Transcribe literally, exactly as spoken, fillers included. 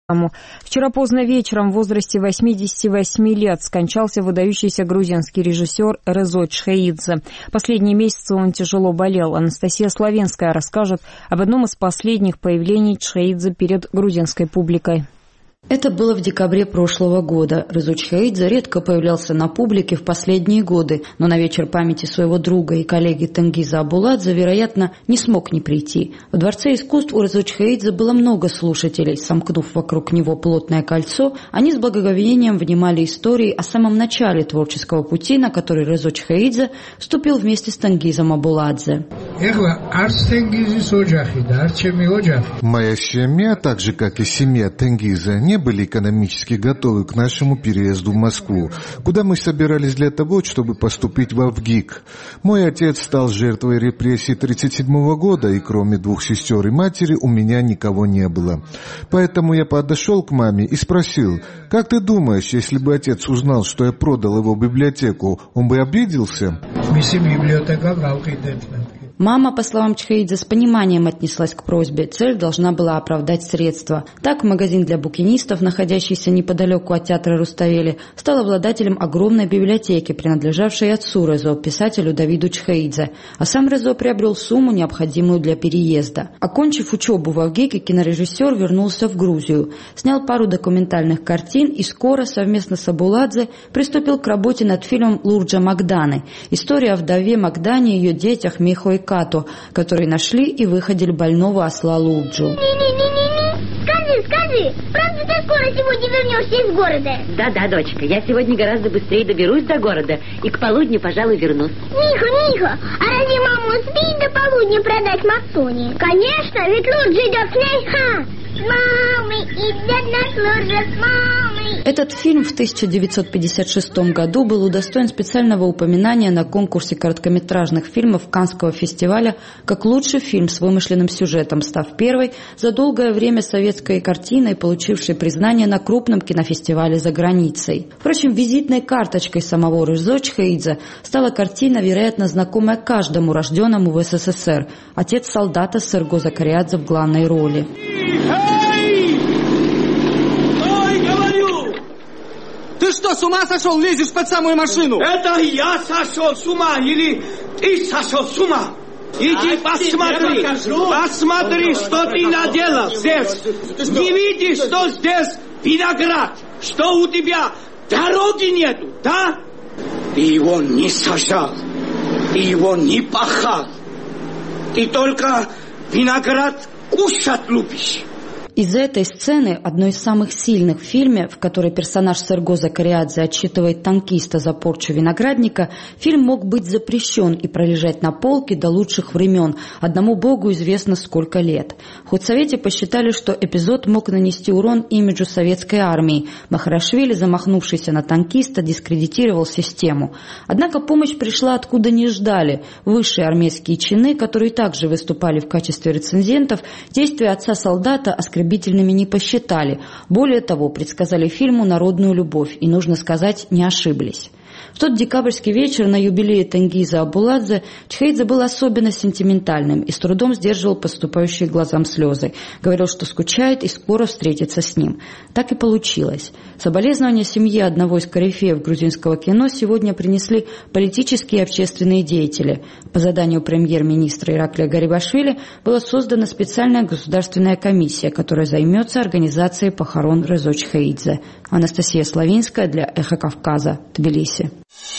Вчера поздно вечером в возрасте восьмидесяти восьми лет скончался выдающийся грузинский режиссер Резо Чхеидзе. Последние месяцы он тяжело болел. Анастасия Славинская расскажет об одном из последних появлений Чхеидзе перед грузинской публикой. Это было в декабре прошлого года. Резо Чхеидзе редко появлялся на публике в последние годы, но на вечер памяти своего друга и коллеги Тенгиза Абуладзе, вероятно, не смог не прийти. В Дворце искусств у Резо Чхеидзе было много слушателей. Сомкнув вокруг него плотное кольцо, они с благоговением внимали истории о самом начале творческого пути, на который Резо Чхеидзе вступил вместе с Тенгизом Абуладзе. Моя семья, так же как и семья Тенгиза, не были экономически готовы к нашему переезду в Москву, куда мы собирались для того, чтобы поступить в ВГИК. Мой отец стал жертвой репрессий тридцать седьмого года, и кроме двух сестер и матери у меня никого не было. Поэтому я подошел к маме и спросил: «Как ты думаешь, если бы отец узнал, что я продал его библиотеку, он бы обиделся?» Мама, по словам Чхеидзе, с пониманием отнеслась к просьбе. Цель должна была оправдать средства. Так, магазин для букинистов, находящийся неподалеку от театра Руставели, стал обладателем огромной библиотеки, принадлежавшей отцу Резо, писателю Давиду Чхеидзе. А сам Резо приобрел сумму, необходимую для переезда. Окончив учебу в ВГИКе, кинорежиссер вернулся в Грузию, снял пару документальных картин и скоро совместно с Абуладзе приступил к работе над фильмом «Лурджа Магданы». История о вдове Магдане и ее детях Михо и Като, которые нашли и выходили больного осла Лурджу. Скажи, скажи, правда ты скоро сегодня вернешься из города? Да-да, дочка, я сегодня гораздо быстрее доберусь до города и к полудню, пожалуй, вернусь. Миха, Миха, а разве мама успеет до полудня продать Максуне? Конечно, ведь Лурджа идет с ней, ха! С мамой идет наш Лурджа с мамой. Этот фильм в тысяча девятьсот пятьдесят шестом году был удостоен специального упоминания на конкурсе короткометражных фильмов Каннского фестиваля как лучший фильм с вымышленным сюжетом, став первой за долгое время советской картиной, получившей признание на крупном кинофестивале за границей. Впрочем, визитной карточкой самого Резо Чхеидзе стала картина, вероятно, знакомая каждому рожденному в СССР. Отец солдата Серго Закариадзе в главной роли. Ты что, с ума сошел? Лезешь под самую машину? Это я сошел с ума или ты сошел с ума? Иди а посмотри, посмотри, что ты наделал здесь. Не видишь, что здесь виноград, что у тебя дороги нету, да? Ты его не сажал, ты его не пахал. Ты только виноград кушать любишь. Из этой сцены, одной из самых сильных в фильме, в которой персонаж Серго Закариадзе отчитывает танкиста за порчу виноградника, фильм мог быть запрещен и пролежать на полке до лучших времен. Одному богу известно сколько лет. В худсовете посчитали, что эпизод мог нанести урон имиджу советской армии. Махарашвили, замахнувшийся на танкиста, дискредитировал систему. Однако помощь пришла откуда не ждали. Высшие армейские чины, которые также выступали в качестве рецензентов, действия отца солдата оскорбительными не посчитали. Более того, предсказали фильму народную любовь, и, нужно сказать, не ошиблись. В тот декабрьский вечер на юбилее Тенгиза Абуладзе Чхеидзе был особенно сентиментальным и с трудом сдерживал поступающие глазам слезы. Говорил, что скучает и скоро встретится с ним. Так и получилось. Соболезнования семье одного из корифеев грузинского кино сегодня принесли политические и общественные деятели. По заданию премьер-министра Ираклия Гарибашвили была создана специальная государственная комиссия, которая займется организацией похорон Резо Чхеидзе. Анастасия Славинская для Эхо Кавказа, Тбилиси.